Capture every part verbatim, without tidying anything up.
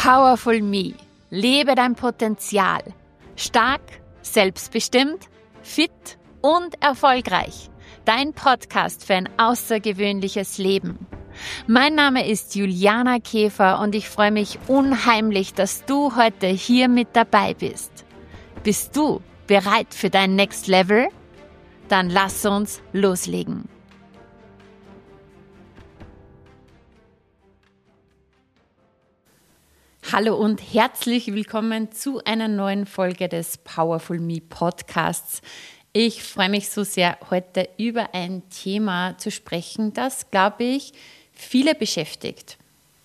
Powerful Me. Lebe dein Potenzial. Stark, selbstbestimmt, fit und erfolgreich. Dein Podcast für ein außergewöhnliches Leben. Mein Name ist Juliana Käfer und ich freue mich unheimlich, dass du heute hier mit dabei bist. Bist du bereit für dein Next Level? Dann lass uns loslegen. Hallo und herzlich willkommen zu einer neuen Folge des Powerful Me Podcasts. Ich freue mich so sehr, heute über ein Thema zu sprechen, das, glaube ich, viele beschäftigt.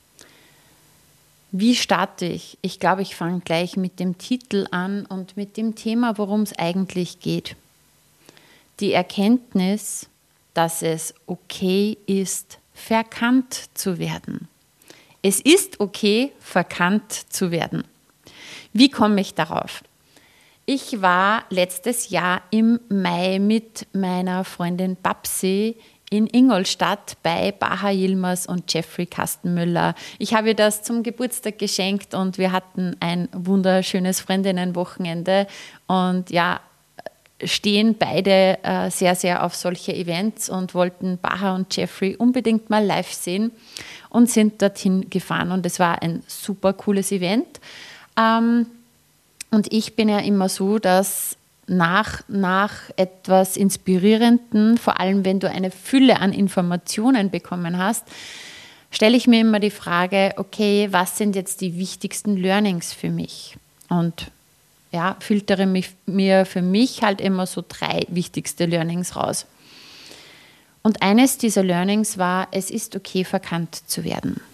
Wie starte ich? Ich glaube, ich fange gleich mit dem Titel an und mit dem Thema, worum es eigentlich geht. Die Erkenntnis, dass es okay ist, verkannt zu werden. Es ist okay, verkannt zu werden. Wie komme ich darauf? Ich war letztes Jahr im Mai mit meiner Freundin Babsi in Ingolstadt bei Baha Yilmaz und Jeffrey Kastenmüller. Ich habe ihr das zum Geburtstag geschenkt und wir hatten ein wunderschönes Freundinnenwochenende und ja, stehen beide äh, sehr, sehr auf solche Events und wollten Baha und Jeffrey unbedingt mal live sehen und sind dorthin gefahren. Und es war ein super cooles Event. Ähm, und ich bin ja immer so, dass nach, nach etwas Inspirierenden, vor allem wenn du eine Fülle an Informationen bekommen hast, stelle ich mir immer die Frage, okay, was sind jetzt die wichtigsten Learnings für mich? Und ja, filtere mich, mir für mich halt immer so drei wichtigste Learnings raus. Und eines dieser Learnings war, es ist okay, verkannt zu werden.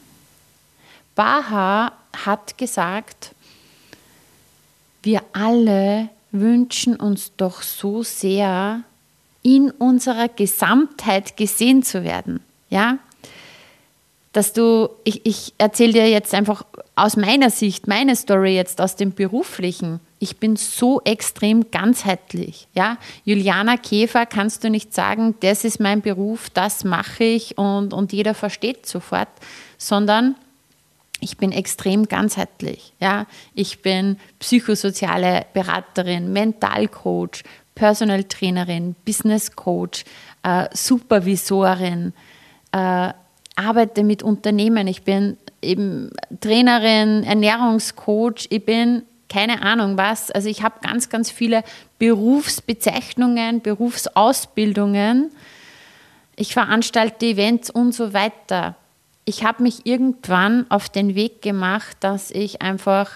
Baha hat gesagt, wir alle wünschen uns doch so sehr, in unserer Gesamtheit gesehen zu werden. Ja? Dass du, ich, ich erzähle dir jetzt einfach aus meiner Sicht, meine Story jetzt aus dem Beruflichen. Ich bin so extrem ganzheitlich. Ja? Juliana Käfer kannst du nicht sagen, das ist mein Beruf, das mache ich und, und jeder versteht sofort, sondern ich bin extrem ganzheitlich. Ja? Ich bin psychosoziale Beraterin, Mentalcoach, Personal Trainerin, Business Coach, äh, Supervisorin, äh, arbeite mit Unternehmen, ich bin eben Trainerin, Ernährungscoach, ich bin keine Ahnung was, also ich habe ganz, ganz viele Berufsbezeichnungen, Berufsausbildungen, ich veranstalte Events und so weiter. Ich habe mich irgendwann auf den Weg gemacht, dass ich einfach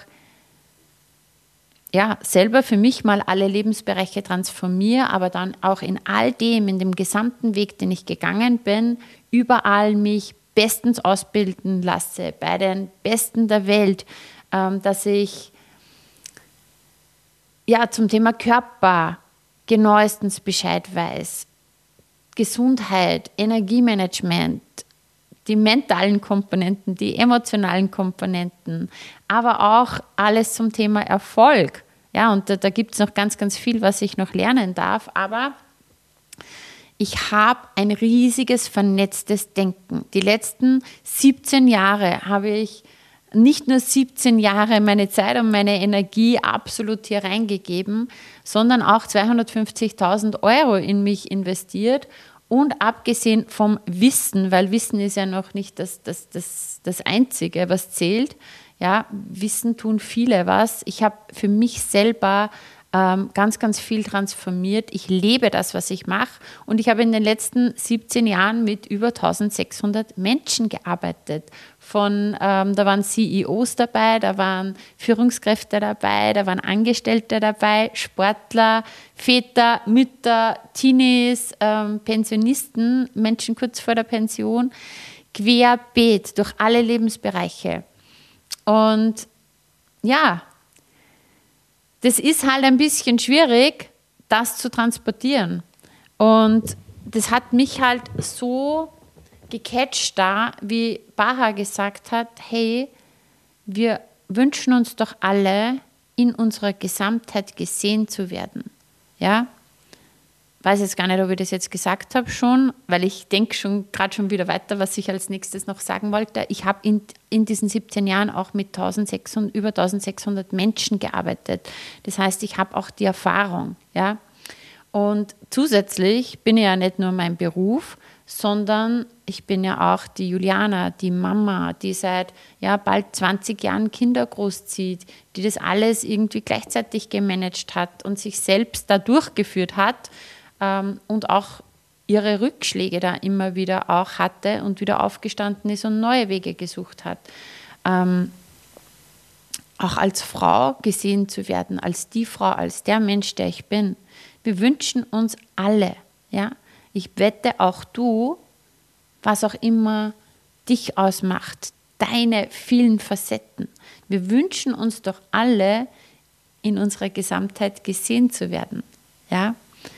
ja, selber für mich mal alle Lebensbereiche transformiere, aber dann auch in all dem, in dem gesamten Weg, den ich gegangen bin, überall mich bestens ausbilden lasse, bei den Besten der Welt, ähm, dass ich ja, zum Thema Körper genauestens Bescheid weiß, Gesundheit, Energiemanagement, die mentalen Komponenten, die emotionalen Komponenten, aber auch alles zum Thema Erfolg. Ja, und da, da gibt es noch ganz, ganz viel, was ich noch lernen darf, aber ich habe ein riesiges vernetztes Denken. Die letzten siebzehn Jahre habe ich nicht nur siebzehn Jahre meine Zeit und meine Energie absolut hier reingegeben, sondern auch zweihundertfünfzigtausend Euro in mich investiert. Und abgesehen vom Wissen, weil Wissen ist ja noch nicht das, das, das, das Einzige, was zählt. Ja, Wissen tun viele was. Ich habe für mich selber ähm, ganz, ganz viel transformiert. Ich lebe das, was ich mache. Und ich habe in den letzten siebzehn Jahren mit über eintausendsechshundert Menschen gearbeitet. Von, ähm, da waren C E Os dabei, da waren Führungskräfte dabei, da waren Angestellte dabei, Sportler, Väter, Mütter, Teenies, ähm, Pensionisten, Menschen kurz vor der Pension, querbeet durch alle Lebensbereiche. Und ja, das ist halt ein bisschen schwierig, das zu transportieren. Und das hat mich halt so gecatcht da, wie Baha gesagt hat, hey, wir wünschen uns doch alle, in unserer Gesamtheit gesehen zu werden. Ja? weiß jetzt gar nicht, ob ich das jetzt gesagt habe schon, weil ich denke schon gerade schon wieder weiter, was ich als nächstes noch sagen wollte. Ich habe in, in diesen siebzehn Jahren auch mit eintausendsechshundert, über eintausendsechshundert Menschen gearbeitet. Das heißt, ich habe auch die Erfahrung. Ja? Und zusätzlich bin ich ja nicht nur mein Beruf, sondern ich bin ja auch die Juliana, die Mama, die seit ja, bald zwanzig Jahren Kinder großzieht, die das alles irgendwie gleichzeitig gemanagt hat und sich selbst da durchgeführt hat ähm, und auch ihre Rückschläge da immer wieder auch hatte und wieder aufgestanden ist und neue Wege gesucht hat. Ähm, auch als Frau gesehen zu werden, als die Frau, als der Mensch, der ich bin. Wir wünschen uns alle, ja, ich wette auch du, was auch immer dich ausmacht, deine vielen Facetten. Wir wünschen uns doch alle, in unserer Gesamtheit gesehen zu werden. Ja?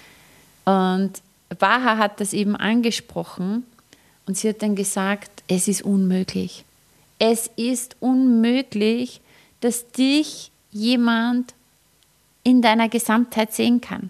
Und Baha hat das eben angesprochen und sie hat dann gesagt, es ist unmöglich. Es ist unmöglich, dass dich jemand in deiner Gesamtheit sehen kann.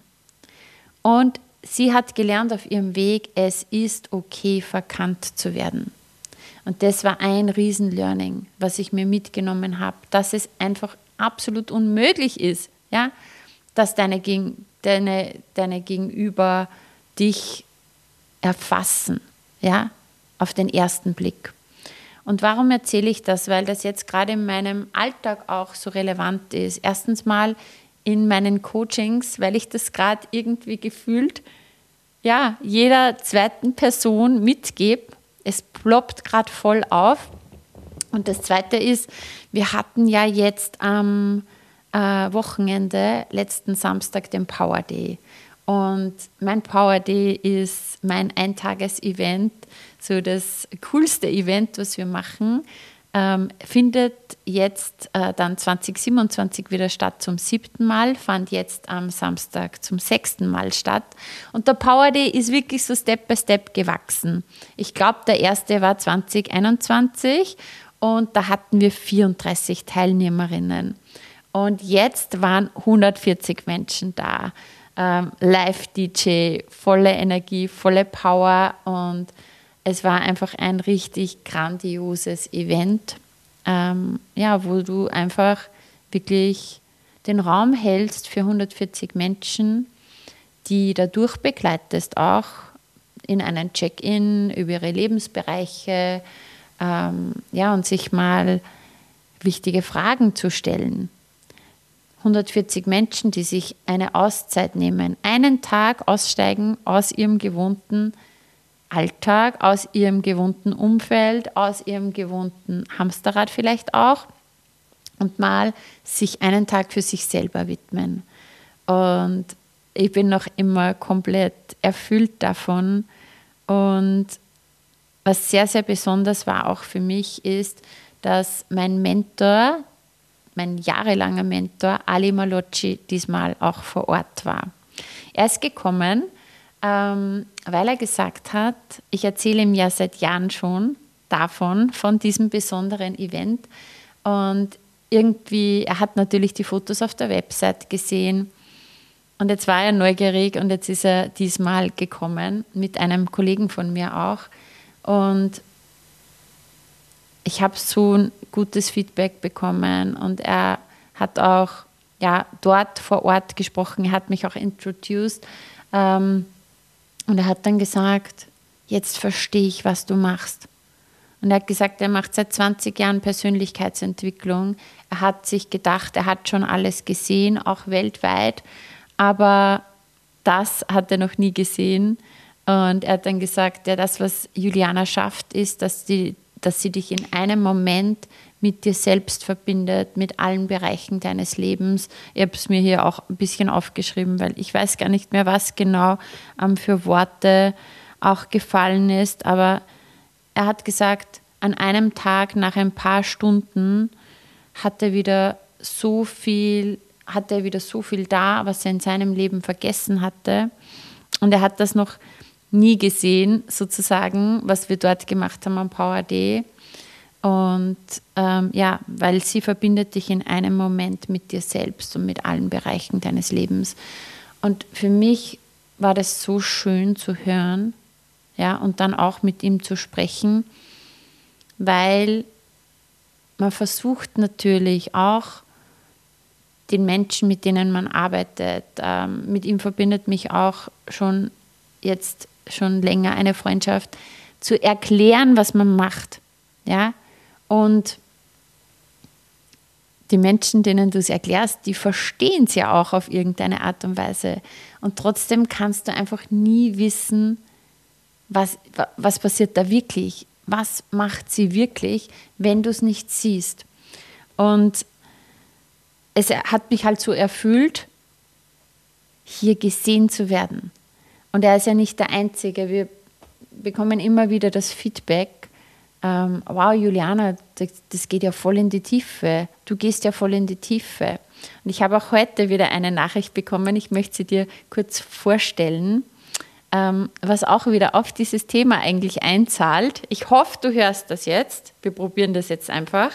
Und sie hat gelernt auf ihrem Weg, es ist okay, verkannt zu werden. Und das war ein Riesen-Learning, was ich mir mitgenommen habe, dass es einfach absolut unmöglich ist, ja, dass deine, deine, deine Gegenüber dich erfassen, ja, auf den ersten Blick. Und warum erzähle ich das? Weil das jetzt gerade in meinem Alltag auch so relevant ist. Erstens mal in meinen Coachings, weil ich das gerade irgendwie gefühlt, ja, jeder zweiten Person mitgebe. Es ploppt gerade voll auf. Und das Zweite ist, wir hatten ja jetzt am äh, Wochenende, letzten Samstag, den Power Day. Und mein Power Day ist mein Eintages-Event, so das coolste Event, was wir machen. Ähm, findet jetzt äh, dann zwanzig siebenundzwanzig wieder statt zum siebten Mal, fand jetzt am Samstag zum sechsten Mal statt. Und der Power Day ist wirklich so Step by Step gewachsen. Ich glaube, der erste war zwanzig einundzwanzig und da hatten wir vierunddreißig Teilnehmerinnen. Und jetzt waren hundertvierzig Menschen da. Ähm, Live-D J, volle Energie, volle Power und es war einfach ein richtig grandioses Event, ähm, ja, wo du einfach wirklich den Raum hältst für hundertvierzig Menschen, die dadurch begleitest, auch in einen Check-in über ihre Lebensbereiche, ähm, ja, und sich mal wichtige Fragen zu stellen. hundertvierzig Menschen, die sich eine Auszeit nehmen, einen Tag aussteigen aus ihrem gewohnten Alltag, aus ihrem gewohnten Umfeld, aus ihrem gewohnten Hamsterrad vielleicht auch und mal sich einen Tag für sich selber widmen. Und ich bin noch immer komplett erfüllt davon. Und was sehr, sehr besonders war auch für mich ist, dass mein Mentor, mein jahrelanger Mentor, Ali Malocci, diesmal auch vor Ort war. Er ist gekommen, ähm, weil er gesagt hat, ich erzähle ihm ja seit Jahren schon davon, von diesem besonderen Event. Und irgendwie, er hat natürlich die Fotos auf der Website gesehen und jetzt war er neugierig und jetzt ist er diesmal gekommen, mit einem Kollegen von mir auch. Und ich habe so ein gutes Feedback bekommen und er hat auch ja, dort vor Ort gesprochen, er hat mich auch introduced ähm, und er hat dann gesagt, jetzt verstehe ich, was du machst. Und er hat gesagt, er macht seit zwanzig Jahren Persönlichkeitsentwicklung. Er hat sich gedacht, er hat schon alles gesehen, auch weltweit, aber das hat er noch nie gesehen. Und er hat dann gesagt, ja, das, was Juliana schafft, ist, dass, die, dass sie dich in einem Moment mit dir selbst verbindet, mit allen Bereichen deines Lebens. Ich habe es mir hier auch ein bisschen aufgeschrieben, weil ich weiß gar nicht mehr, was genau ähm, für Worte auch gefallen ist. Aber er hat gesagt, an einem Tag, nach ein paar Stunden, hat er wieder so viel, hatte er wieder so viel da, was er in seinem Leben vergessen hatte. Und er hat das noch nie gesehen, sozusagen, was wir dort gemacht haben am Power Day. Und ähm, ja, weil sie verbindet dich in einem Moment mit dir selbst und mit allen Bereichen deines Lebens. Und für mich war das so schön zu hören, ja, und dann auch mit ihm zu sprechen, weil man versucht natürlich auch, den Menschen, mit denen man arbeitet, ähm, mit ihm verbindet mich auch schon jetzt schon länger eine Freundschaft, zu erklären, was man macht. Ja? Und die Menschen, denen du es erklärst, die verstehen es ja auch auf irgendeine Art und Weise. Und trotzdem kannst du einfach nie wissen, was, was passiert da wirklich, was macht sie wirklich, wenn du es nicht siehst. Und es hat mich halt so erfüllt, hier gesehen zu werden. Und er ist ja nicht der Einzige. Wir bekommen immer wieder das Feedback, ähm, wow, Juliana, das, das geht ja voll in die Tiefe. Du gehst ja voll in die Tiefe. Und ich habe auch heute wieder eine Nachricht bekommen, ich möchte sie dir kurz vorstellen, ähm, was auch wieder auf dieses Thema eigentlich einzahlt. Ich hoffe, du hörst das jetzt. Wir probieren das jetzt einfach.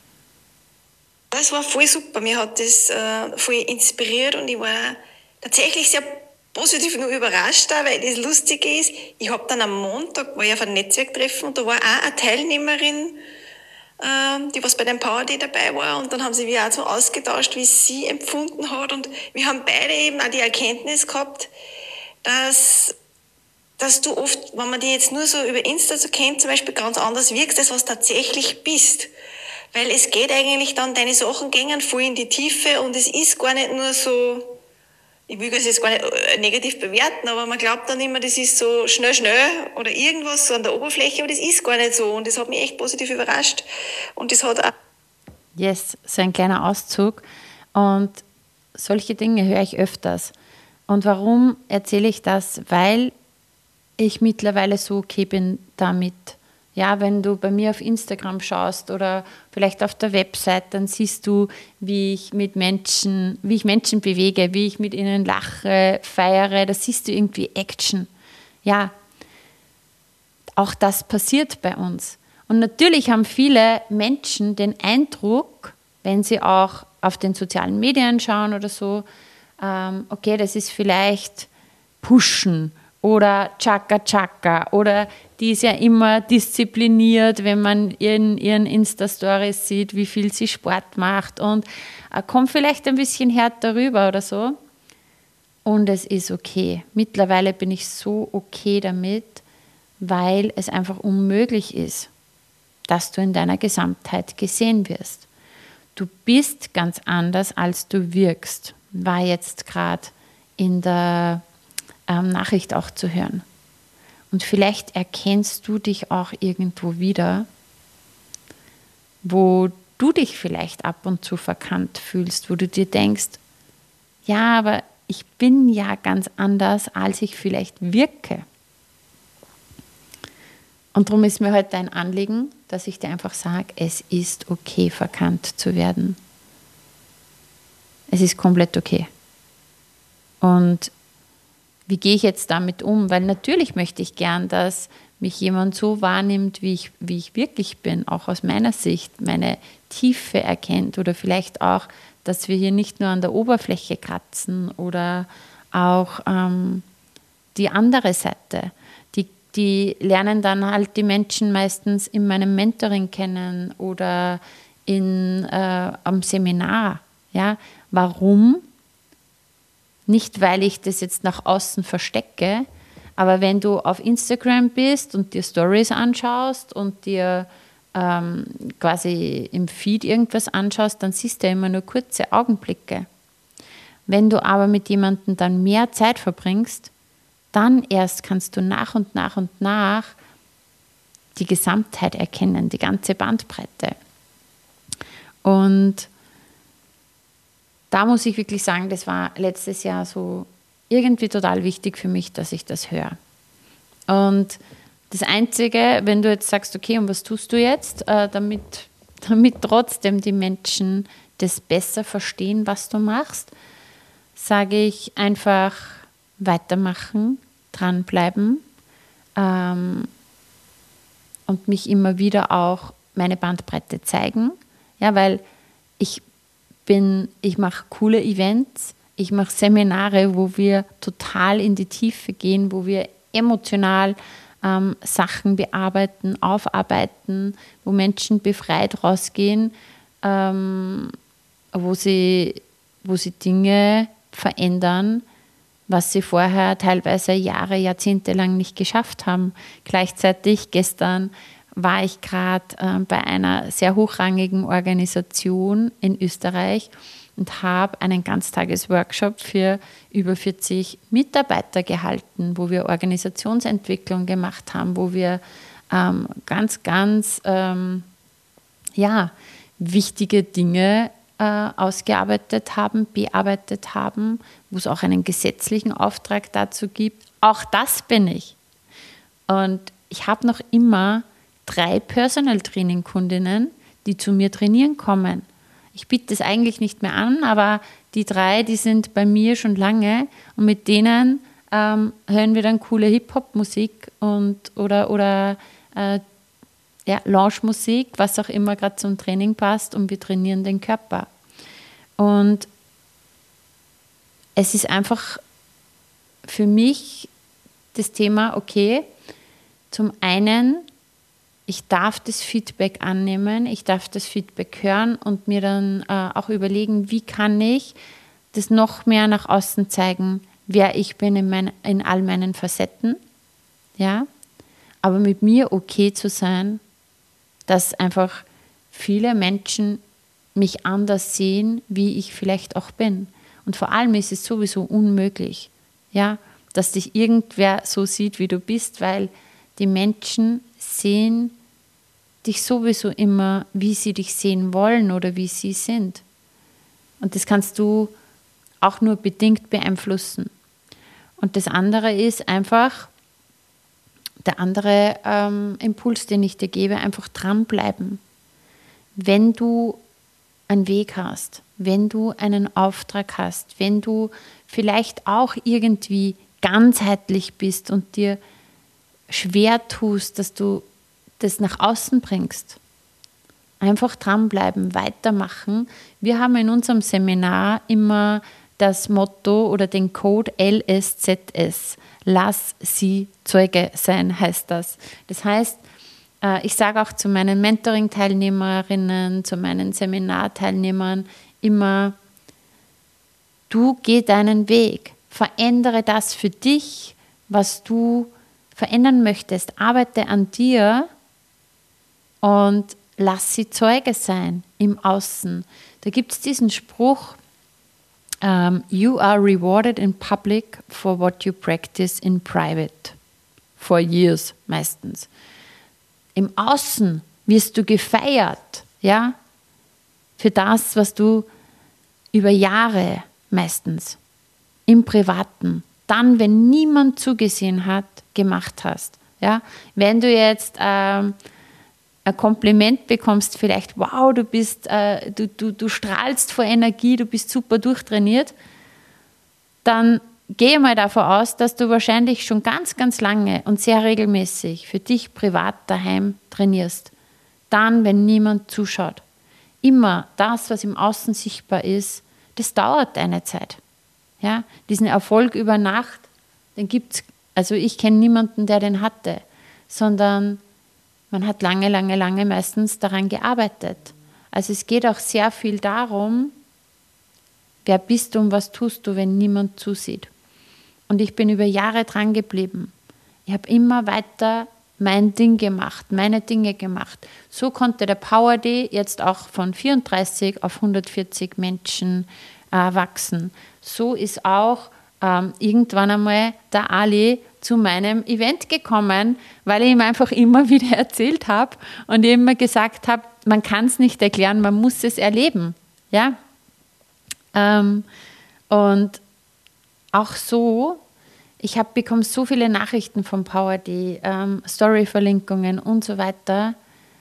Das war voll super. Mir hat das äh, voll inspiriert und ich war tatsächlich sehr positiv nur überrascht, auch, weil das Lustige ist, ich habe dann am Montag, war ich auf einem Netzwerktreffen und da war auch eine Teilnehmerin, äh, die was bei dem Power Day dabei war und dann haben sie wir auch so ausgetauscht, wie sie empfunden hat und wir haben beide eben auch die Erkenntnis gehabt, dass dass du oft, wenn man die jetzt nur so über Insta so kennt, zum Beispiel ganz anders wirkst, als was tatsächlich bist. Weil es geht eigentlich dann, deine Sachen gehen voll in die Tiefe und es ist gar nicht nur so, ich will das jetzt gar nicht negativ bewerten, aber man glaubt dann immer, das ist so schnell, schnell oder irgendwas so an der Oberfläche, aber das ist gar nicht so und das hat mich echt positiv überrascht und das hat auch... Yes, so ein kleiner Auszug und solche Dinge höre ich öfters. Und warum erzähle ich das? Weil ich mittlerweile so okay bin damit. Ja, wenn du bei mir auf Instagram schaust oder vielleicht auf der Website, dann siehst du, wie ich mit Menschen, wie ich Menschen bewege, wie ich mit ihnen lache, feiere, da siehst du irgendwie Action. Ja, auch das passiert bei uns. Und natürlich haben viele Menschen den Eindruck, wenn sie auch auf den sozialen Medien schauen oder so, ähm, okay, das ist vielleicht Pushen oder Chaka Chaka oder die ist ja immer diszipliniert, wenn man in ihren Insta-Stories sieht, wie viel sie Sport macht und äh, kommt vielleicht ein bisschen härter rüber oder so. Und es ist okay. Mittlerweile bin ich so okay damit, weil es einfach unmöglich ist, dass du in deiner Gesamtheit gesehen wirst. Du bist ganz anders, als du wirkst, war jetzt gerade in der ähm, Nachricht auch zu hören. Und vielleicht erkennst du dich auch irgendwo wieder, wo du dich vielleicht ab und zu verkannt fühlst, wo du dir denkst, ja, aber ich bin ja ganz anders, als ich vielleicht wirke. Und darum ist mir heute ein Anliegen, dass ich dir einfach sage, es ist okay, verkannt zu werden. Es ist komplett okay. Und wie gehe ich jetzt damit um? Weil natürlich möchte ich gern, dass mich jemand so wahrnimmt, wie ich, wie ich wirklich bin, auch aus meiner Sicht, meine Tiefe erkennt oder vielleicht auch, dass wir hier nicht nur an der Oberfläche kratzen oder auch ähm, die andere Seite. Die, die lernen dann halt die Menschen meistens in meinem Mentoring kennen oder in, äh, am Seminar. Ja? Warum? Nicht, weil ich das jetzt nach außen verstecke, aber wenn du auf Instagram bist und dir Stories anschaust und dir ähm, quasi im Feed irgendwas anschaust, dann siehst du ja immer nur kurze Augenblicke. Wenn du aber mit jemandem dann mehr Zeit verbringst, dann erst kannst du nach und nach und nach die Gesamtheit erkennen, die ganze Bandbreite. Und da muss ich wirklich sagen, das war letztes Jahr so irgendwie total wichtig für mich, dass ich das höre. Und das Einzige, wenn du jetzt sagst, okay, und was tust du jetzt, äh, damit, damit trotzdem die Menschen das besser verstehen, was du machst, sage ich einfach weitermachen, dranbleiben ähm, und mich immer wieder auch meine Bandbreite zeigen. Ja, weil ich bin, ich mache coole Events, Ich mache Seminare, wo wir total in die Tiefe gehen, wo wir emotional ähm, Sachen bearbeiten, aufarbeiten, wo Menschen befreit rausgehen, ähm, wo sie, wo sie Dinge verändern, was sie vorher teilweise Jahre, Jahrzehnte lang nicht geschafft haben. Gleichzeitig gestern war ich gerade äh, bei einer sehr hochrangigen Organisation in Österreich und habe einen Ganztagesworkshop für über vierzig Mitarbeiter gehalten, wo wir Organisationsentwicklung gemacht haben, wo wir ähm, ganz, ganz ähm, ja, wichtige Dinge äh, ausgearbeitet haben, bearbeitet haben, wo es auch einen gesetzlichen Auftrag dazu gibt. Auch das bin ich. Und ich habe noch immer drei Personal Training Kundinnen, die zu mir trainieren kommen. Ich biete das eigentlich nicht mehr an, aber die drei, die sind bei mir schon lange und mit denen ähm, hören wir dann coole Hip-Hop-Musik und oder, oder äh, ja, Lounge-Musik, was auch immer gerade zum Training passt und wir trainieren den Körper. Und es ist einfach für mich das Thema, okay, zum einen, ich darf das Feedback annehmen, ich darf das Feedback hören und mir dann äh, auch überlegen, wie kann ich das noch mehr nach außen zeigen, wer ich bin in, mein, in all meinen Facetten, ja, aber mit mir okay zu sein, dass einfach viele Menschen mich anders sehen, wie ich vielleicht auch bin. Und vor allem ist es sowieso unmöglich, ja, dass dich irgendwer so sieht, wie du bist, weil die Menschen sehen dich sowieso immer, wie sie dich sehen wollen oder wie sie sind. Und das kannst du auch nur bedingt beeinflussen. Und das andere ist einfach, der andere ähm, Impuls, den ich dir gebe, einfach dranbleiben. Wenn du einen Weg hast, wenn du einen Auftrag hast, wenn du vielleicht auch irgendwie ganzheitlich bist und dir schwer tust, dass du das nach außen bringst. Einfach dranbleiben, weitermachen. Wir haben in unserem Seminar immer das Motto oder den Code L S Z S. Lass sie Zeuge sein, heißt das. Das heißt, ich sage auch zu meinen Mentoring-Teilnehmerinnen, zu meinen Seminarteilnehmern immer, du geh deinen Weg, verändere das für dich, was du verändern möchtest, arbeite an dir und lass sie Zeuge sein im Außen. Da gibt es diesen Spruch, um, you are rewarded in public for what you practice in private. For years meistens. Im Außen wirst du gefeiert, ja, für das, was du über Jahre meistens im Privaten, dann, wenn niemand zugesehen hat, gemacht hast. Ja? Wenn du jetzt ähm, ein Kompliment bekommst, vielleicht, wow, du bist, äh, du, du, du strahlst vor Energie, du bist super durchtrainiert, dann gehe mal davon aus, dass du wahrscheinlich schon ganz, ganz lange und sehr regelmäßig für dich privat daheim trainierst. Dann, wenn niemand zuschaut. Immer das, was im Außen sichtbar ist, das dauert eine Zeit. Ja? Diesen Erfolg über Nacht, den gibt es, also ich kenne niemanden, der den hatte, sondern man hat lange, lange, lange meistens daran gearbeitet. Also es geht auch sehr viel darum, wer bist du und was tust du, wenn niemand zusieht. Und ich bin über Jahre dran geblieben. Ich habe immer weiter mein Ding gemacht, meine Dinge gemacht. So konnte der Power Day jetzt auch von vierunddreißig auf hundertvierzig Menschen äh, wachsen. So ist auch ähm, irgendwann einmal der Ali zu meinem Event gekommen, weil ich ihm einfach immer wieder erzählt habe und immer gesagt habe, man kann es nicht erklären, man muss es erleben. Ja? Ähm, und auch so, ich habe bekomme so viele Nachrichten vom Power Day, ähm, Story-Verlinkungen und so weiter.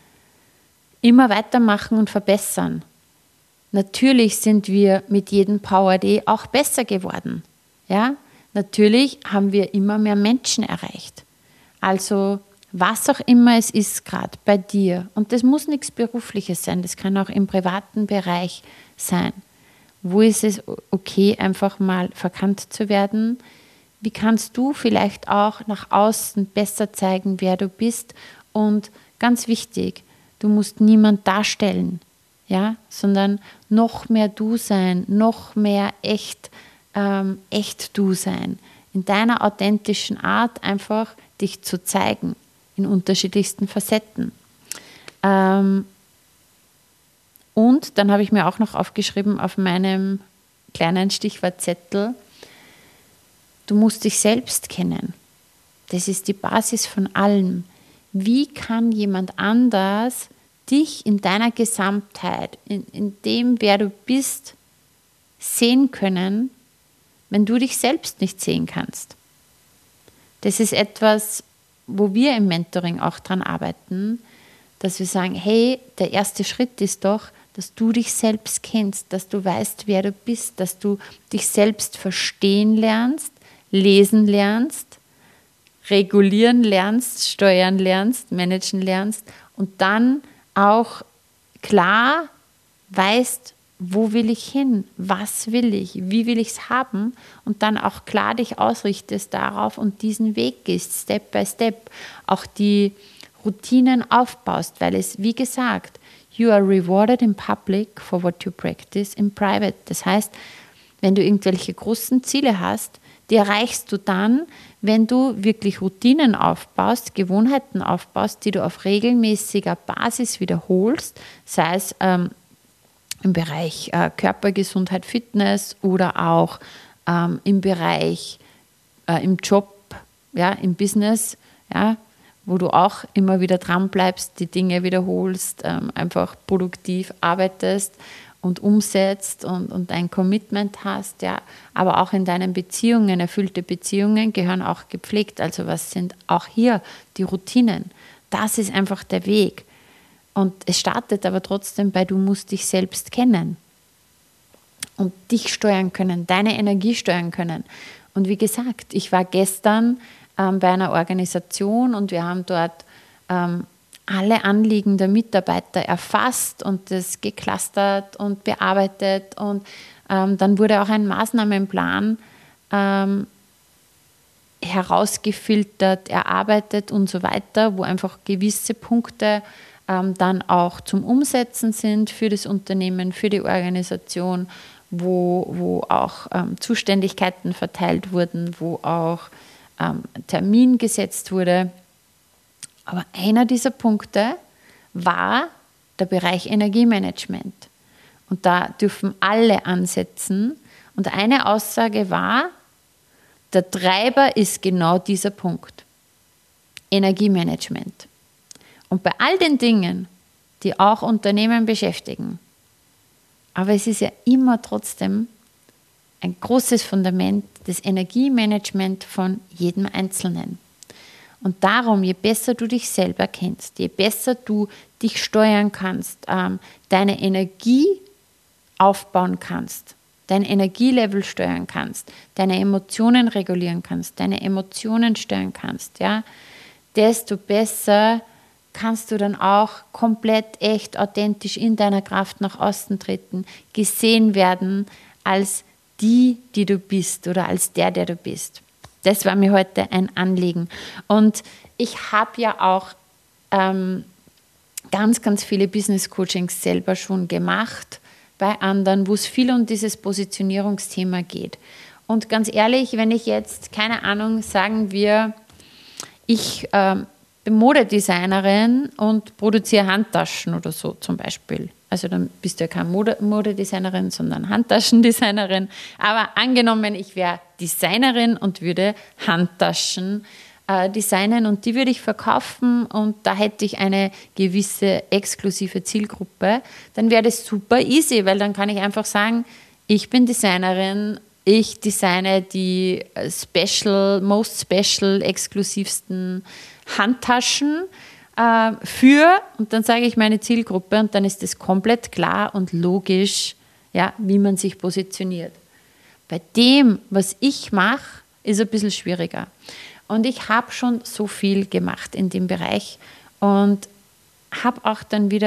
Immer weitermachen und verbessern. Natürlich sind wir mit jedem Power Day auch besser geworden. Ja? Natürlich haben wir immer mehr Menschen erreicht. Also was auch immer es ist gerade bei dir, und das muss nichts Berufliches sein, das kann auch im privaten Bereich sein. Wo ist es okay, einfach mal verkannt zu werden? Wie kannst du vielleicht auch nach außen besser zeigen, wer du bist? Und ganz wichtig, du musst niemand darstellen, ja, sondern noch mehr du sein, noch mehr echt, ähm, echt du sein. In deiner authentischen Art einfach dich zu zeigen, in unterschiedlichsten Facetten. Ähm, und dann habe ich mir auch noch aufgeschrieben auf meinem kleinen Stichwortzettel, du musst dich selbst kennen. Das ist die Basis von allem. Wie kann jemand anders dich in deiner Gesamtheit, in, in dem, wer du bist, sehen können, wenn du dich selbst nicht sehen kannst? Das ist etwas, wo wir im Mentoring auch dran arbeiten, dass wir sagen, hey, der erste Schritt ist doch, dass du dich selbst kennst, dass du weißt, wer du bist, dass du dich selbst verstehen lernst, lesen lernst, regulieren lernst, steuern lernst, managen lernst und dann auch klar weißt, wo will ich hin, was will ich, wie will ich es haben und dann auch klar dich ausrichtest darauf und diesen Weg gehst, Step by Step, auch die Routinen aufbaust, weil es, wie gesagt, you are rewarded in public for what you practice in private. Das heißt, wenn du irgendwelche großen Ziele hast, die erreichst du dann, wenn du wirklich Routinen aufbaust, Gewohnheiten aufbaust, die du auf regelmäßiger Basis wiederholst, sei es ähm, im Bereich äh, Körpergesundheit, Fitness oder auch ähm, im Bereich, äh, im Job, ja, im Business, ja, wo du auch immer wieder dran bleibst, die Dinge wiederholst, ähm, einfach produktiv arbeitest und umsetzt und, und ein Commitment hast, ja, aber auch in deinen Beziehungen, erfüllte Beziehungen gehören auch gepflegt. Also was sind auch hier die Routinen? Das ist einfach der Weg. Und es startet aber trotzdem bei, du musst dich selbst kennen und dich steuern können, deine Energie steuern können. Und wie gesagt, ich war gestern ähm, bei einer Organisation und wir haben dort ähm, alle Anliegen der Mitarbeiter erfasst und das geclustert und bearbeitet und ähm, dann wurde auch ein Maßnahmenplan ähm, herausgefiltert, erarbeitet und so weiter, wo einfach gewisse Punkte ähm, dann auch zum Umsetzen sind für das Unternehmen, für die Organisation, wo, wo auch ähm, Zuständigkeiten verteilt wurden, wo auch ähm, Termin gesetzt wurde. Aber einer dieser Punkte war der Bereich Energiemanagement. Und da dürfen alle ansetzen. Und eine Aussage war, der Treiber ist genau dieser Punkt. Energiemanagement. Und bei all den Dingen, die auch Unternehmen beschäftigen, aber es ist ja immer trotzdem ein großes Fundament, das Energiemanagement von jedem Einzelnen. Und darum, je besser du dich selber kennst, je besser du dich steuern kannst, ähm, deine Energie aufbauen kannst, dein Energielevel steuern kannst, deine Emotionen regulieren kannst, deine Emotionen steuern kannst, ja, desto besser kannst du dann auch komplett echt authentisch in deiner Kraft nach außen treten, gesehen werden als die, die du bist oder als der, der du bist. Das war mir heute ein Anliegen. Und ich habe ja auch ähm, ganz, ganz viele Business-Coachings selber schon gemacht bei anderen, wo es viel um dieses Positionierungsthema geht. Und ganz ehrlich, wenn ich jetzt, keine Ahnung, sagen wir, ich ähm, bin Modedesignerin und produziere Handtaschen oder so zum Beispiel. Also dann bist du ja keine Mode- Modedesignerin, sondern Handtaschendesignerin. Aber angenommen, ich wäre Designerin und würde Handtaschen äh, designen und die würde ich verkaufen und da hätte ich eine gewisse exklusive Zielgruppe, dann wäre das super easy, weil dann kann ich einfach sagen, ich bin Designerin, ich designe die special, most special, exklusivsten Handtaschen äh, für, und dann sage ich meine Zielgruppe und dann ist es komplett klar und logisch, ja, wie man sich positioniert. Bei dem, was ich mache, ist ein bisschen schwieriger. Und ich habe schon so viel gemacht in dem Bereich und habe auch dann wieder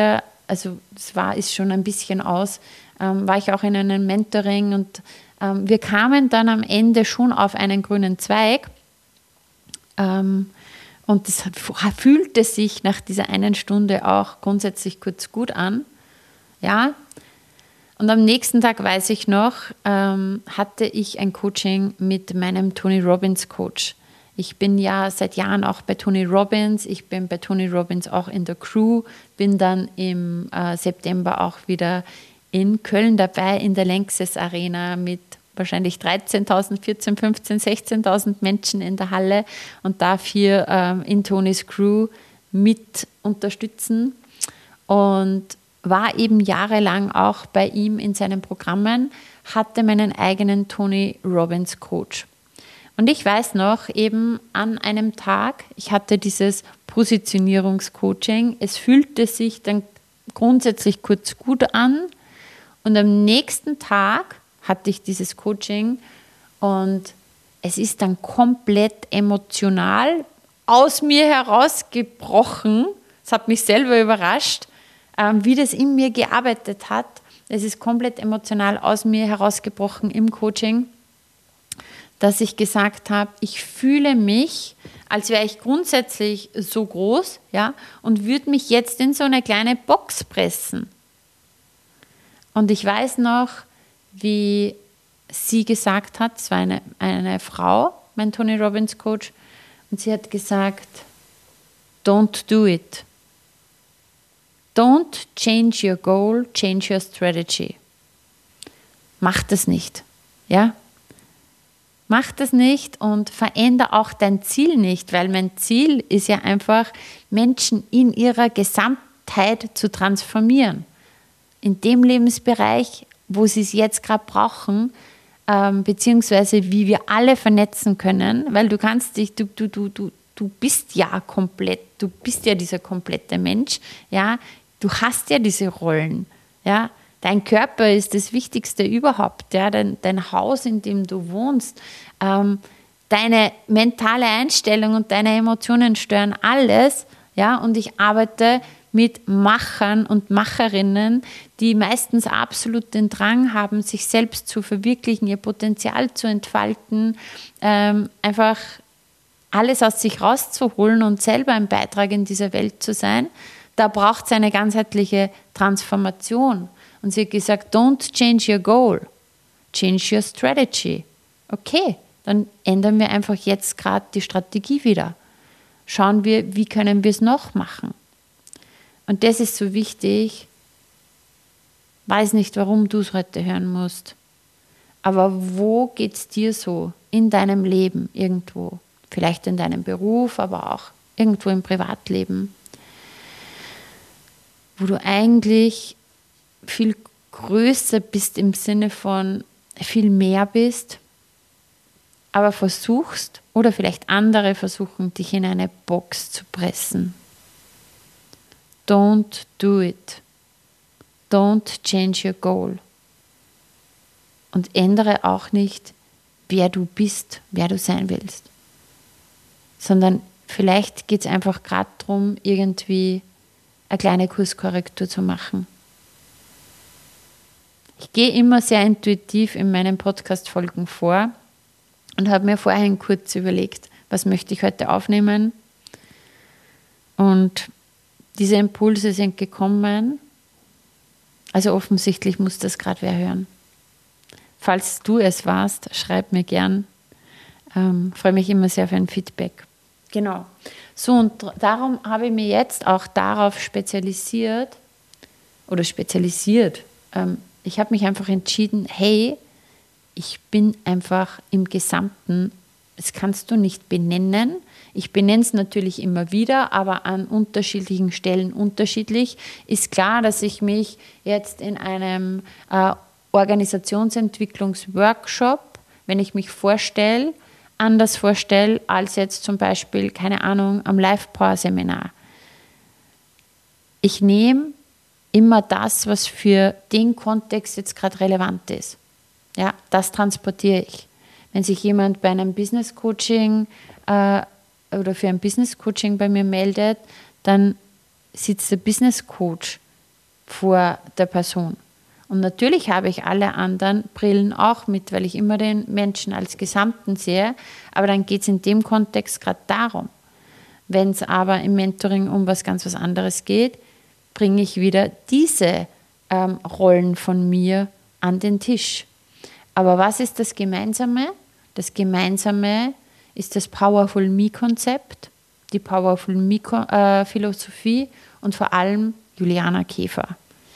also es war, ist schon ein bisschen aus, ähm, war ich auch in einem Mentoring und ähm, wir kamen dann am Ende schon auf einen grünen Zweig. Ähm, und das hat, fühlte sich nach dieser einen Stunde auch grundsätzlich kurz gut an. Ja. Und am nächsten Tag, weiß ich noch, ähm, hatte ich ein Coaching mit meinem Tony Robbins Coach. Ich bin ja seit Jahren auch bei Tony Robbins. Ich bin bei Tony Robbins auch in der Crew. Bin dann im äh, September auch wieder in Köln dabei, in der Lanxess Arena mit wahrscheinlich dreizehntausend, vierzehntausend, fünfzehntausend, sechzehntausend Menschen in der Halle und darf hier ähm, in Tonys Crew mit unterstützen. Und war eben jahrelang auch bei ihm in seinen Programmen, hatte meinen eigenen Tony Robbins Coach. Und ich weiß noch, eben an einem Tag, ich hatte dieses Positionierungscoaching, es fühlte sich dann grundsätzlich kurz gut an und am nächsten Tag hatte ich dieses Coaching und es ist dann komplett emotional aus mir herausgebrochen. Es hat mich selber überrascht, wie das in mir gearbeitet hat. Es ist komplett emotional aus mir herausgebrochen im Coaching, dass ich gesagt habe, ich fühle mich, als wäre ich grundsätzlich so groß, ja, und würde mich jetzt in so eine kleine Box pressen. Und ich weiß noch, wie sie gesagt hat, es war eine, eine Frau, mein Tony Robbins Coach, und sie hat gesagt, don't do it. Don't change your goal, change your strategy. Mach das nicht, ja? Mach das nicht und veränder auch dein Ziel nicht, weil mein Ziel ist ja einfach, Menschen in ihrer Gesamtheit zu transformieren. In dem Lebensbereich, wo sie es jetzt gerade brauchen, ähm, beziehungsweise wie wir alle vernetzen können, weil du kannst dich, du, du, du, du, du bist ja komplett, du bist ja dieser komplette Mensch, ja, du hast ja diese Rollen, ja. Dein Körper ist das Wichtigste überhaupt, ja? dein, dein Haus, in dem du wohnst, ähm, deine mentale Einstellung und deine Emotionen stören alles. Ja? Und ich arbeite mit Machern und Macherinnen, die meistens absolut den Drang haben, sich selbst zu verwirklichen, ihr Potenzial zu entfalten, ähm, einfach alles aus sich rauszuholen und selber ein Beitrag in dieser Welt zu sein. Da braucht es eine ganzheitliche Transformation. Und sie hat gesagt, don't change your goal, change your strategy. Okay, dann ändern wir einfach jetzt gerade die Strategie wieder. Schauen wir, wie können wir es noch machen. Und das ist so wichtig. Weiß nicht, warum du es heute hören musst. Aber wo geht es dir so in deinem Leben irgendwo? Vielleicht in deinem Beruf, aber auch irgendwo im Privatleben. Wo du eigentlich viel größer bist im Sinne von viel mehr bist, aber versuchst oder vielleicht andere versuchen, dich in eine Box zu pressen. Don't do it. Don't change your goal. Und ändere auch nicht, wer du bist, wer du sein willst. Sondern vielleicht geht es einfach gerade darum, irgendwie eine kleine Kurskorrektur zu machen. Ich gehe immer sehr intuitiv in meinen Podcast-Folgen vor und habe mir vorhin kurz überlegt, was möchte ich heute aufnehmen. Und diese Impulse sind gekommen. Also offensichtlich muss das gerade wer hören. Falls du es warst, schreib mir gern. Ähm, freue mich immer sehr für ein Feedback. Genau. So, und darum habe ich mich jetzt auch darauf spezialisiert oder spezialisiert. Ähm, ich habe mich einfach entschieden, hey, ich bin einfach im Gesamten, das kannst du nicht benennen. Ich benenne es natürlich immer wieder, aber an unterschiedlichen Stellen unterschiedlich. Ist klar, dass ich mich jetzt in einem äh, Organisationsentwicklungsworkshop, wenn ich mich vorstelle, anders vorstelle als jetzt zum Beispiel, keine Ahnung, am Live-Power-Seminar. Ich nehme immer das, was für den Kontext jetzt gerade relevant ist. Ja, das transportiere ich. Wenn sich jemand bei einem Business-Coaching äh, oder für ein Business-Coaching bei mir meldet, dann sitzt der Business-Coach vor der Person. Und natürlich habe ich alle anderen Brillen auch mit, weil ich immer den Menschen als Gesamten sehe. Aber dann geht es in dem Kontext gerade darum. Wenn es aber im Mentoring um was ganz was anderes geht, bringe ich wieder diese ähm, Rollen von mir an den Tisch. Aber was ist das Gemeinsame? Das Gemeinsame ist das Powerful Me-Konzept, die Powerful Me-Philosophie und vor allem Juliana Käfer.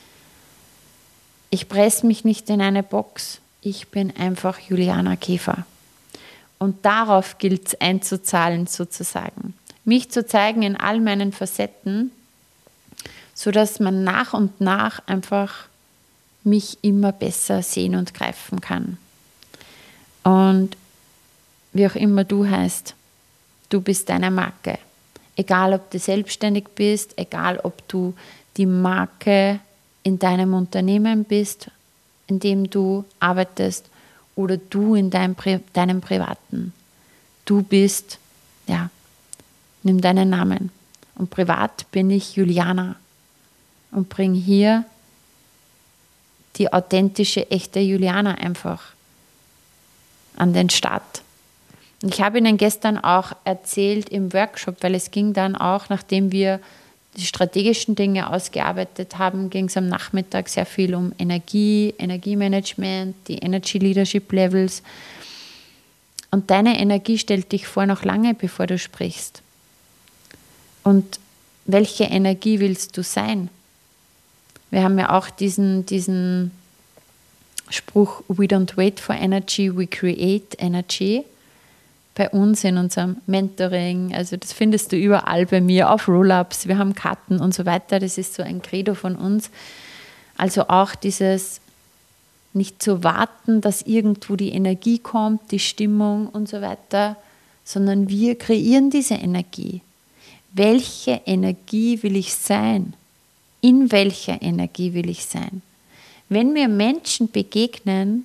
Ich presse mich nicht in eine Box, ich bin einfach Juliana Käfer. Und darauf gilt es einzuzahlen sozusagen. Mich zu zeigen in all meinen Facetten, sodass man nach und nach einfach mich immer besser sehen und greifen kann. Und wie auch immer du heißt, du bist deine Marke. Egal, ob du selbstständig bist, egal, ob du die Marke in deinem Unternehmen bist, in dem du arbeitest, oder du in deinem, Pri- deinem Privaten. Du bist, ja, nimm deinen Namen. Und privat bin ich Juliana und bring hier die authentische, echte Juliana einfach an den Start. Und ich habe Ihnen gestern auch erzählt im Workshop, weil es ging dann auch, nachdem wir die strategischen Dinge ausgearbeitet haben, ging es am Nachmittag sehr viel um Energie, Energiemanagement, die Energy Leadership Levels. Und deine Energie stellt dich vor noch lange, bevor du sprichst. Und welche Energie willst du sein? Wir haben ja auch diesen, diesen Spruch, we don't wait for energy, we create energy. Bei uns in unserem Mentoring, also das findest du überall bei mir, auf Roll-Ups, wir haben Karten und so weiter, das ist so ein Credo von uns. Also auch dieses nicht zu warten, dass irgendwo die Energie kommt, die Stimmung und so weiter, sondern wir kreieren diese Energie. Welche Energie will ich sein? In welcher Energie will ich sein? Wenn mir Menschen begegnen,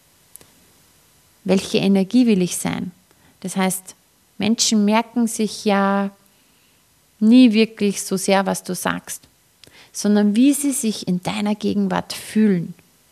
welche Energie will ich sein? Das heißt, Menschen merken sich ja nie wirklich so sehr, was du sagst, sondern wie sie sich in deiner Gegenwart fühlen.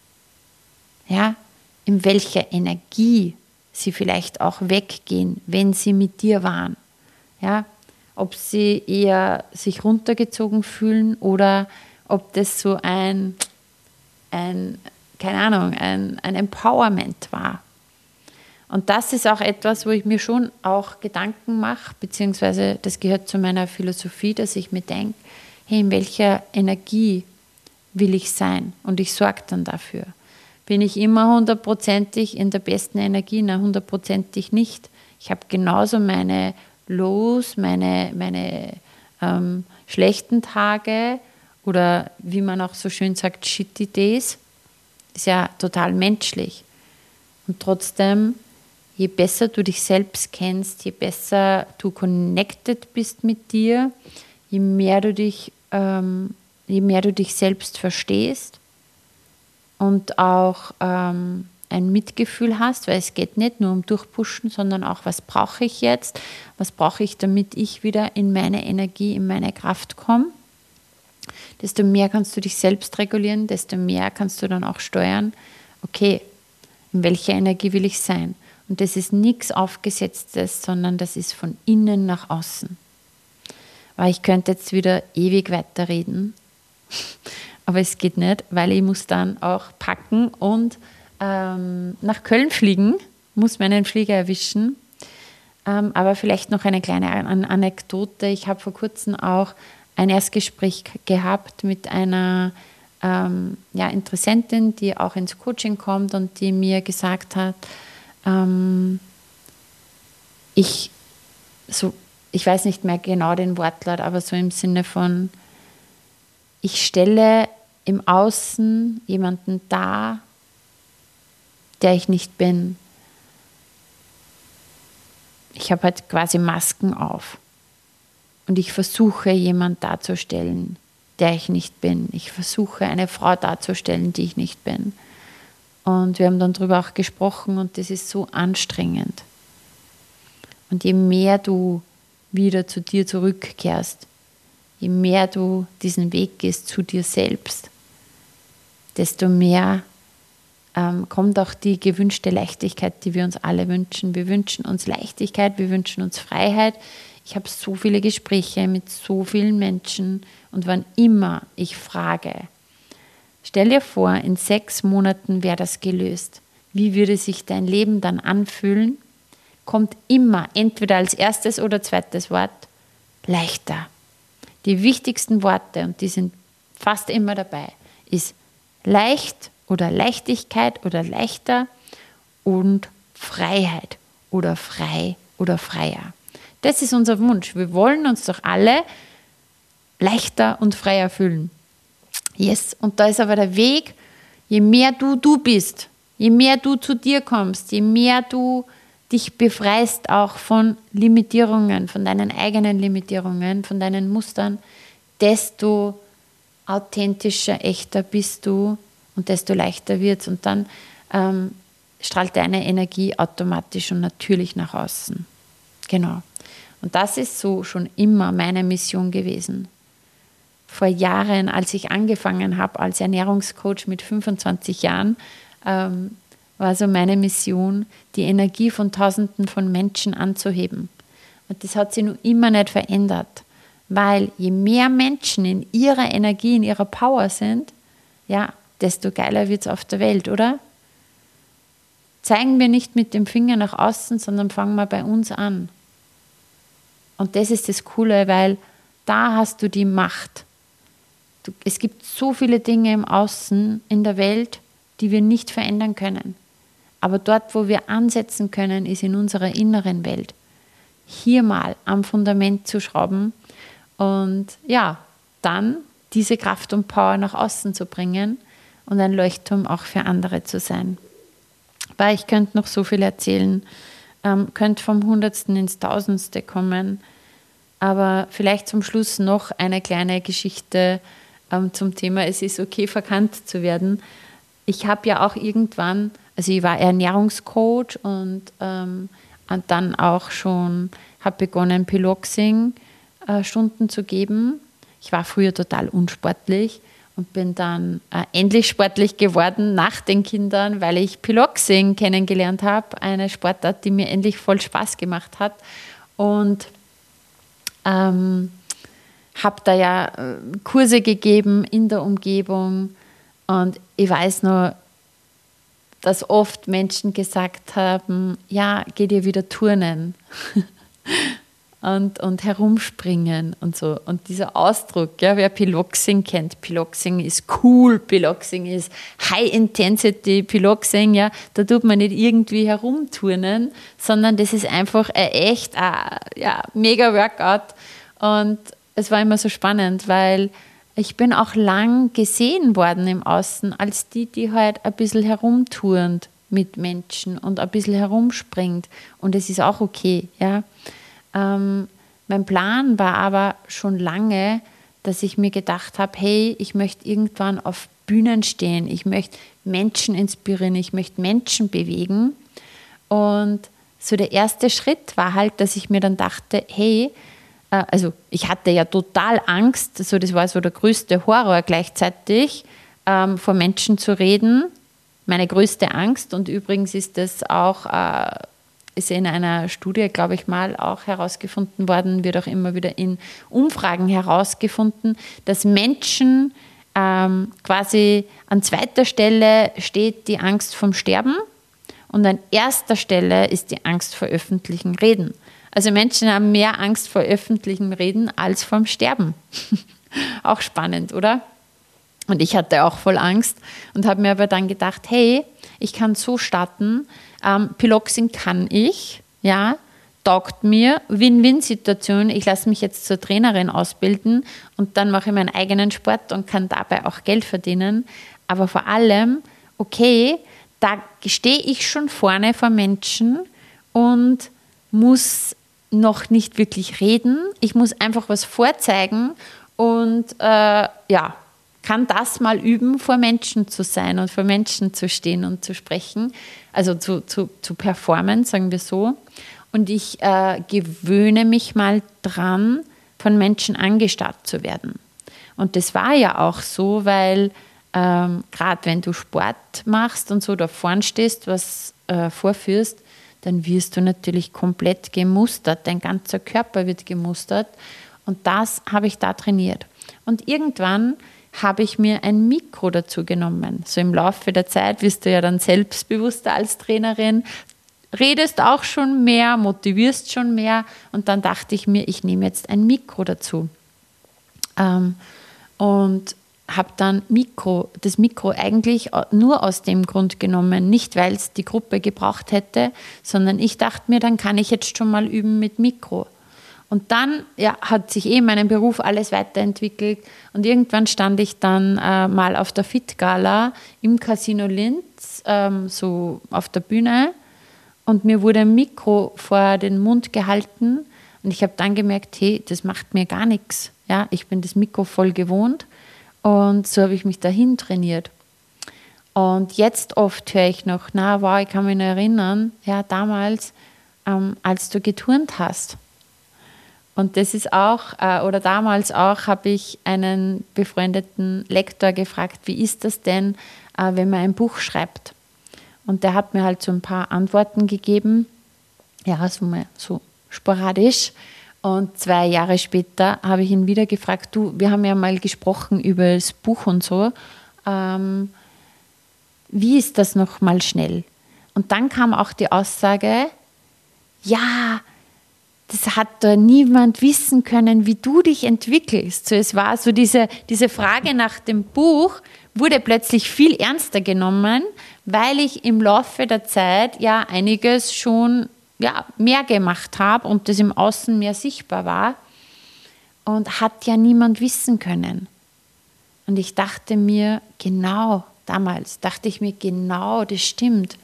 Ja, in welcher Energie sie vielleicht auch weggehen, wenn sie mit dir waren. Ja, ob sie eher sich runtergezogen fühlen oder ob das so ein, ein keine Ahnung, ein, ein Empowerment war. Und das ist auch etwas, wo ich mir schon auch Gedanken mache, beziehungsweise das gehört zu meiner Philosophie, dass ich mir denke, hey, in welcher Energie will ich sein? Und ich sorge dann dafür. Bin ich immer hundertprozentig in der besten Energie? Na, hundertprozentig nicht. Ich habe genauso meine Lows, meine, meine ähm, schlechten Tage oder wie man auch so schön sagt, shitty days. Ist ja total menschlich. Und trotzdem, je besser du dich selbst kennst, je besser du connected bist mit dir, je mehr du dich, ähm, je mehr du dich selbst verstehst und auch ähm, ein Mitgefühl hast, weil es geht nicht nur um Durchpushen, sondern auch, was brauche ich jetzt, was brauche ich, damit ich wieder in meine Energie, in meine Kraft komme. Desto mehr kannst du dich selbst regulieren, desto mehr kannst du dann auch steuern, okay, in welcher Energie will ich sein? Und das ist nichts Aufgesetztes, sondern das ist von innen nach außen. Weil ich könnte jetzt wieder ewig weiterreden, aber es geht nicht, weil ich muss dann auch packen und ähm, nach Köln fliegen, muss meinen Flieger erwischen. Ähm, aber vielleicht noch eine kleine Anekdote. Ich habe vor kurzem auch ein Erstgespräch gehabt mit einer ähm, ja, Interessentin, die auch ins Coaching kommt und die mir gesagt hat, ähm, ich, so, ich weiß nicht mehr genau den Wortlaut, aber so im Sinne von, ich stelle im Außen jemanden dar, der ich nicht bin. Ich habe halt quasi Masken auf. Und ich versuche, jemanden darzustellen, der ich nicht bin. Ich versuche, eine Frau darzustellen, die ich nicht bin. Und wir haben dann darüber auch gesprochen und das ist so anstrengend. Und je mehr du wieder zu dir zurückkehrst, je mehr du diesen Weg gehst zu dir selbst, desto mehr ähm, kommt auch die gewünschte Leichtigkeit, die wir uns alle wünschen. Wir wünschen uns Leichtigkeit, wir wünschen uns Freiheit. Ich habe so viele Gespräche mit so vielen Menschen und wann immer ich frage, stell dir vor, in sechs Monaten wäre das gelöst. Wie würde sich dein Leben dann anfühlen? Kommt immer entweder als erstes oder zweites Wort leichter. Die wichtigsten Worte, und die sind fast immer dabei, ist leicht oder Leichtigkeit oder leichter und Freiheit oder frei oder freier. Das ist unser Wunsch. Wir wollen uns doch alle leichter und freier fühlen. Yes, und da ist aber der Weg, je mehr du du bist, je mehr du zu dir kommst, je mehr du dich befreist auch von Limitierungen, von deinen eigenen Limitierungen, von deinen Mustern, desto authentischer, echter bist du und desto leichter wird es. Und dann ähm, strahlt deine Energie automatisch und natürlich nach außen. Genau. Und das ist so schon immer meine Mission gewesen. Vor Jahren, als ich angefangen habe als Ernährungscoach mit fünfundzwanzig Jahren, ähm, war so meine Mission, die Energie von Tausenden von Menschen anzuheben. Und das hat sich noch immer nicht verändert, weil je mehr Menschen in ihrer Energie, in ihrer Power sind, ja, desto geiler wird es auf der Welt, oder? Zeigen wir nicht mit dem Finger nach außen, sondern fangen wir bei uns an. Und das ist das Coole, weil da hast du die Macht. Du, es gibt so viele Dinge im Außen, in der Welt, die wir nicht verändern können. Aber dort, wo wir ansetzen können, ist in unserer inneren Welt. Hier mal am Fundament zu schrauben und ja, dann diese Kraft und Power nach außen zu bringen und ein Leuchtturm auch für andere zu sein. Weil ich könnte noch so viel erzählen, ähm, könnte vom Hundertsten ins Tausendste kommen, aber vielleicht zum Schluss noch eine kleine Geschichte ähm, zum Thema, es ist okay, verkannt zu werden. Ich habe ja auch irgendwann, also ich war Ernährungscoach und, ähm, und dann auch schon, habe begonnen Piloxing-Stunden äh, zu geben. Ich war früher total unsportlich und bin dann äh, endlich sportlich geworden nach den Kindern, weil ich Piloxing kennengelernt habe, eine Sportart, die mir endlich voll Spaß gemacht hat. Und ähm, habe da ja äh, Kurse gegeben in der Umgebung. Und ich weiß noch, dass oft Menschen gesagt haben, ja, geh dir wieder turnen und, und herumspringen und so. Und dieser Ausdruck, ja, wer Piloxing kennt, Piloxing ist cool, Piloxing ist High Intensity, Piloxing, ja, da tut man nicht irgendwie herumturnen, sondern das ist einfach ein echt ein, ja, mega Workout. Und es war immer so spannend, weil ich bin auch lang gesehen worden im Außen als die, die halt ein bisschen herumturnt mit Menschen und ein bisschen herumspringt. Und es ist auch okay, ja. Ähm, mein Plan war aber schon lange, dass ich mir gedacht habe, hey, ich möchte irgendwann auf Bühnen stehen, ich möchte Menschen inspirieren, ich möchte Menschen bewegen. Und so der erste Schritt war halt, dass ich mir dann dachte, hey, also ich hatte ja total Angst, so das war so der größte Horror gleichzeitig, ähm, vor Menschen zu reden, meine größte Angst. Und übrigens ist das auch, äh, ist in einer Studie, glaube ich mal, auch herausgefunden worden, wird auch immer wieder in Umfragen herausgefunden, dass Menschen ähm, quasi an zweiter Stelle steht die Angst vom Sterben und an erster Stelle ist die Angst vor öffentlichen Reden. Also Menschen haben mehr Angst vor öffentlichem Reden als vorm Sterben. Auch spannend, oder? Und ich hatte auch voll Angst und habe mir aber dann gedacht, hey, ich kann so starten, ähm, Piloxing kann ich, ja, taugt mir, Win-Win-Situation, ich lasse mich jetzt zur Trainerin ausbilden und dann mache ich meinen eigenen Sport und kann dabei auch Geld verdienen. Aber vor allem, okay, da stehe ich schon vorne vor Menschen und muss noch nicht wirklich reden. Ich muss einfach was vorzeigen und äh, ja, kann das mal üben, vor Menschen zu sein und vor Menschen zu stehen und zu sprechen, also zu, zu, zu performen, sagen wir so. Und ich äh, gewöhne mich mal dran, von Menschen angestarrt zu werden. Und das war ja auch so, weil ähm, gerade wenn du Sport machst und so da vorne stehst, was äh, vorführst, dann wirst du natürlich komplett gemustert. Dein ganzer Körper wird gemustert. Und das habe ich da trainiert. Und irgendwann habe ich mir ein Mikro dazu genommen. So im Laufe der Zeit wirst du ja dann selbstbewusster als Trainerin, redest auch schon mehr, motivierst schon mehr. Und dann dachte ich mir, ich nehme jetzt ein Mikro dazu. Ähm, und habe dann Mikro, das Mikro eigentlich nur aus dem Grund genommen, nicht weil es die Gruppe gebraucht hätte, sondern ich dachte mir, dann kann ich jetzt schon mal üben mit Mikro. Und dann ja, hat sich eh in meinem Beruf alles weiterentwickelt und irgendwann stand ich dann äh, mal auf der Fit-Gala im Casino Linz, ähm, so auf der Bühne, und mir wurde ein Mikro vor den Mund gehalten und ich habe dann gemerkt, hey, das macht mir gar nichts. Ja, ich bin das Mikro voll gewohnt. Und so habe ich mich dahin trainiert. Und jetzt oft höre ich noch, na wow, ich kann mich noch erinnern, ja damals, ähm, als du geturnt hast. Und das ist auch, äh, oder damals auch, habe ich einen befreundeten Lektor gefragt, wie ist das denn, äh, wenn man ein Buch schreibt? Und der hat mir halt so ein paar Antworten gegeben, ja, so, mal, so sporadisch. Und zwei Jahre später habe ich ihn wieder gefragt, du, wir haben ja mal gesprochen über das Buch und so, ähm, wie ist das nochmal schnell? Und dann kam auch die Aussage, ja, das hat da niemand wissen können, wie du dich entwickelst. So, es war so diese, diese Frage nach dem Buch, wurde plötzlich viel ernster genommen, weil ich im Laufe der Zeit ja einiges schon ja, mehr gemacht habe und das im Außen mehr sichtbar war und hat ja niemand wissen können. Und ich dachte mir, genau, damals dachte ich mir, genau, das stimmt.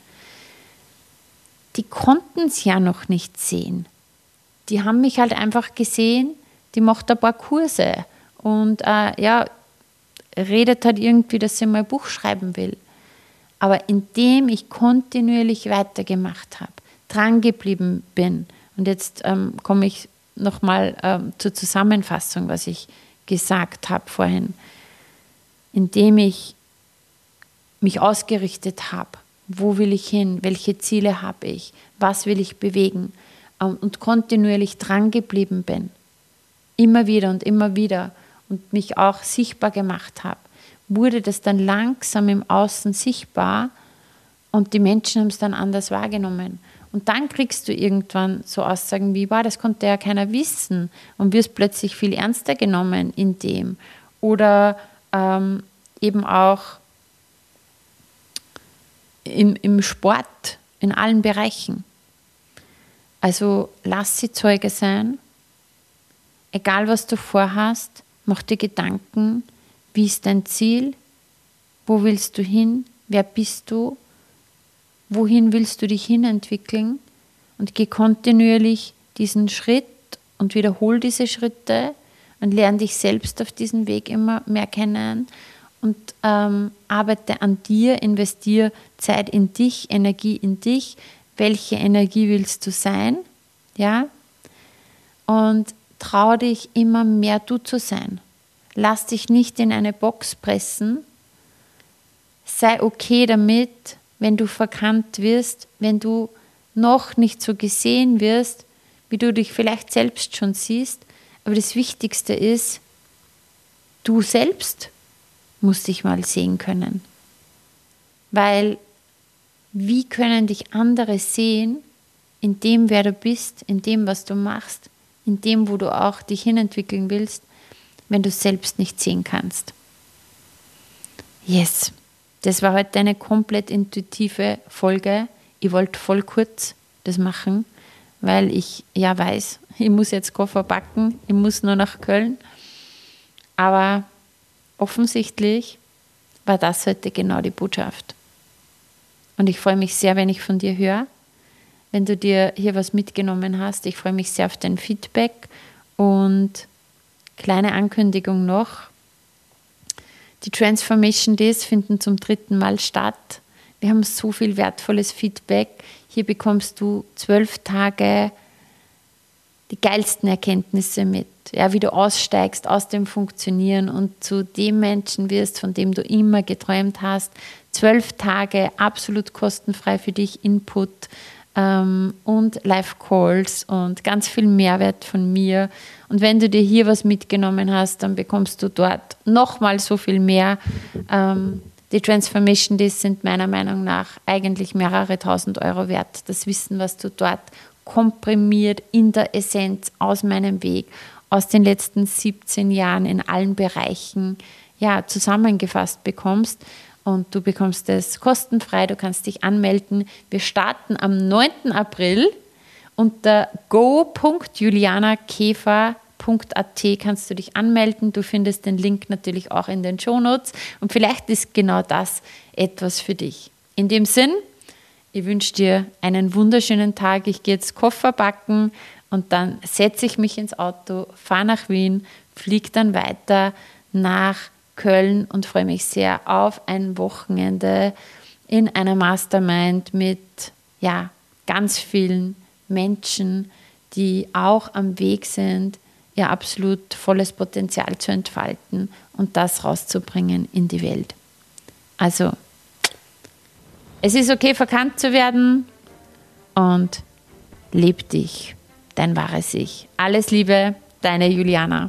Die konnten es ja noch nicht sehen. Die haben mich halt einfach gesehen, die macht ein paar Kurse und äh, ja, redet halt irgendwie, dass sie mal ein Buch schreiben will. Aber indem ich kontinuierlich weitergemacht habe, dran geblieben bin. Und jetzt ähm, komme ich nochmal ähm, zur Zusammenfassung, was ich gesagt habe vorhin. Indem ich mich ausgerichtet habe, wo will ich hin, welche Ziele habe ich, was will ich bewegen ähm, und kontinuierlich dran geblieben bin. Immer wieder und immer wieder und mich auch sichtbar gemacht habe, wurde das dann langsam im Außen sichtbar und die Menschen haben es dann anders wahrgenommen. Und dann kriegst du irgendwann so Aussagen wie, wow, das konnte ja keiner wissen und wirst plötzlich viel ernster genommen in dem. Oder ähm, eben auch im, im Sport, in allen Bereichen. Also lass sie Zeuge sein, egal was du vorhast, mach dir Gedanken, wie ist dein Ziel, wo willst du hin, wer bist du, wohin willst du dich hinentwickeln und geh kontinuierlich diesen Schritt und wiederhol diese Schritte und lerne dich selbst auf diesem Weg immer mehr kennen und ähm, arbeite an dir, investiere Zeit in dich, Energie in dich. Welche Energie willst du sein? Ja? Und trau dich immer mehr du zu sein. Lass dich nicht in eine Box pressen. Sei okay damit, wenn du verkannt wirst, wenn du noch nicht so gesehen wirst, wie du dich vielleicht selbst schon siehst. Aber das Wichtigste ist, du selbst musst dich mal sehen können. Weil, wie können dich andere sehen, in dem, wer du bist, in dem, was du machst, in dem, wo du auch dich hinentwickeln willst, wenn du es selbst nicht sehen kannst. Yes. Das war heute eine komplett intuitive Folge. Ich wollte voll kurz das machen, weil ich ja weiß, ich muss jetzt Koffer packen, ich muss nur nach Köln. Aber offensichtlich war das heute genau die Botschaft. Und ich freue mich sehr, wenn ich von dir höre, wenn du dir hier was mitgenommen hast. Ich freue mich sehr auf dein Feedback und kleine Ankündigung noch. Die Transformation Days finden zum dritten Mal statt. Wir haben so viel wertvolles Feedback. Hier bekommst du zwölf Tage die geilsten Erkenntnisse mit, ja, wie du aussteigst aus dem Funktionieren und zu dem Menschen wirst, von dem du immer geträumt hast. Zwölf Tage absolut kostenfrei für dich, Input ähm, und Live-Calls und ganz viel Mehrwert von mir. Und wenn du dir hier was mitgenommen hast, dann bekommst du dort nochmal so viel mehr. Ähm, die Transformation Days sind meiner Meinung nach eigentlich mehrere tausend Euro wert. Das Wissen, was du dort komprimiert in der Essenz aus meinem Weg, aus den letzten siebzehn Jahren in allen Bereichen ja, zusammengefasst bekommst. Und du bekommst es kostenfrei, du kannst dich anmelden. Wir starten am neunten April unter go punkt juliana käfer punkt a t kannst du dich anmelden. Du findest den Link natürlich auch in den Shownotes und vielleicht ist genau das etwas für dich. In dem Sinn, ich wünsche dir einen wunderschönen Tag. Ich gehe jetzt Koffer packen und dann setze ich mich ins Auto, fahre nach Wien, fliege dann weiter nach Köln und freue mich sehr auf ein Wochenende in einer Mastermind mit ja, ganz vielen Menschen, die auch am Weg sind, ihr absolut volles Potenzial zu entfalten und das rauszubringen in die Welt. Also, es ist okay, verkannt zu werden und leb dich, dein wahres Ich. Alles Liebe, deine Juliana.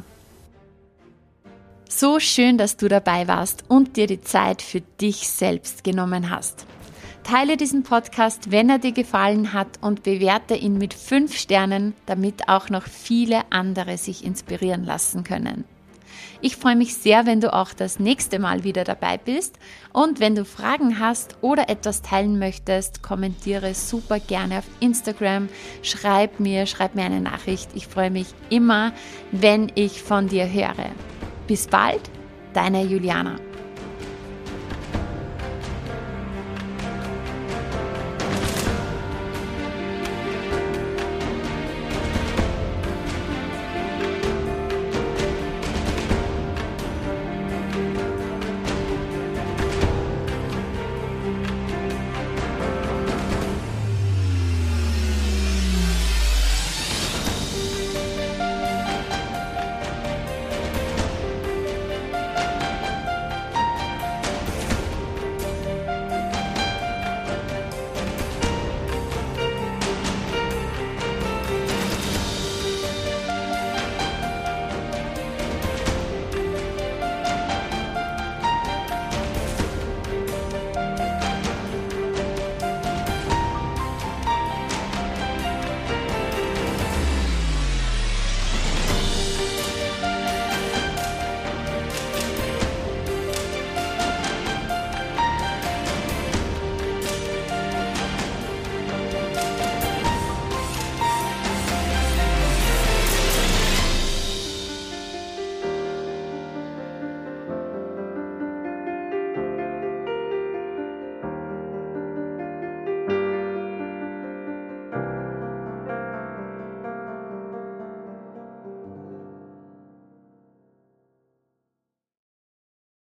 So schön, dass du dabei warst und dir die Zeit für dich selbst genommen hast. Teile diesen Podcast, wenn er dir gefallen hat und bewerte ihn mit fünf Sternen, damit auch noch viele andere sich inspirieren lassen können. Ich freue mich sehr, wenn du auch das nächste Mal wieder dabei bist und wenn du Fragen hast oder etwas teilen möchtest, kommentiere super gerne auf Instagram, schreib mir, schreib mir eine Nachricht. Ich freue mich immer, wenn ich von dir höre. Bis bald, deine Juliana.